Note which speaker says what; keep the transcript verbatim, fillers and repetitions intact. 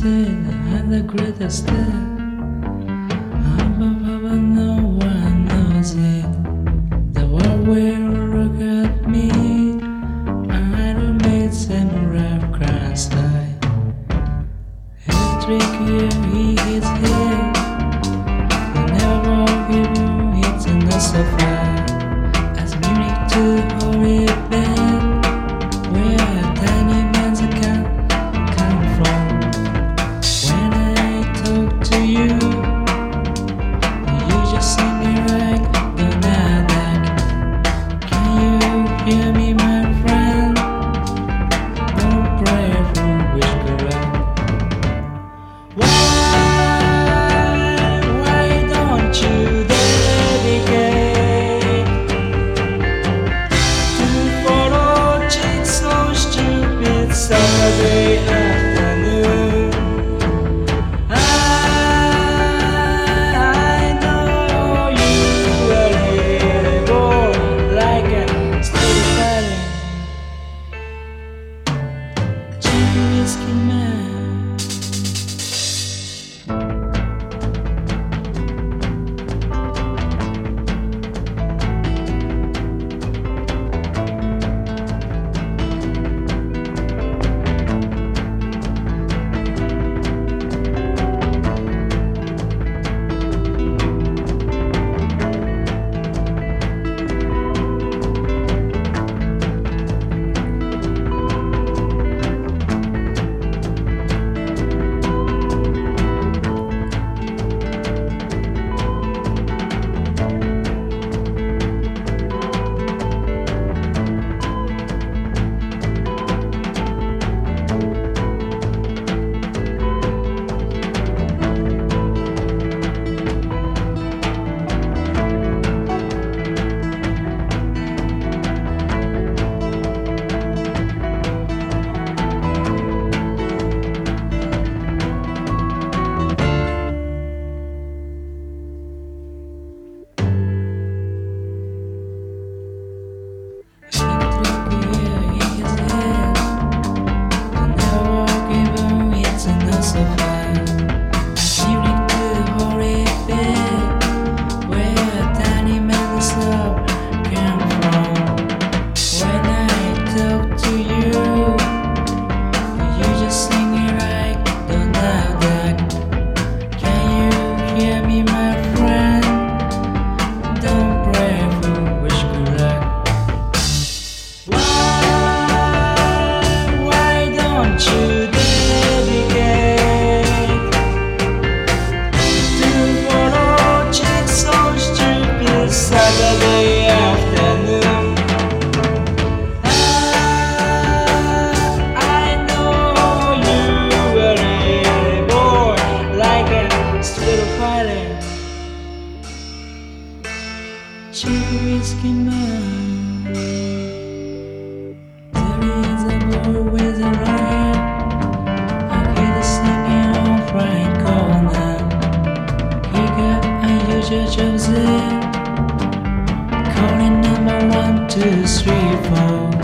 Speaker 1: said I'm the greatest there. I'm above, no one knows it. The world will look at me. I don't make some rough cross eye. Electric here, he hits here. I never give him hits in the sofa. As music to holy band, where tiny man's can come from. When I talk to you, you just sing me like the Nadak. Can you hear me, my friend? Don't pray for wish correct. Why, why don't you dedicate to follow chicks so stupid Saturday afternoon? I, I know you are really bored like a still fighting cheap whiskey man. Saturday afternoon. I, I know you were really bored like a still fighting cheap whiskey man. There is a boy with a riot. I hear the singing on right corner. He got unusual jobs there. Calling number one, two, three, four.